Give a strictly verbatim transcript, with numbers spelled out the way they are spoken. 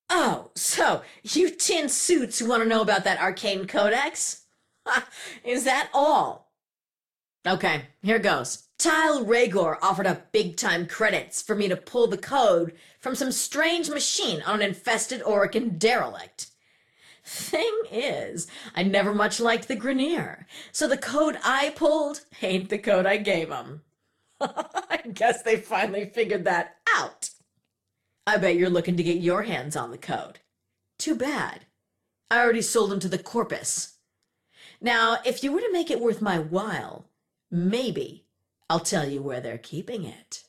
Oh, so you tin suits want to know about that arcane codex? Ha, is that all? Okay, here goes. Tile Rhaegor offered up big time credits for me to pull the code from some strange machine on an infested Orican derelict. Thing is, I never much liked the Grineer, so the code I pulled ain't the code I gave 'em. I guess they finally figured that out. I bet you're looking to get your hands on the code. Too bad. I already sold them to the Corpus. Now, if you were to make it worth my while, maybe I'll tell you where they're keeping it.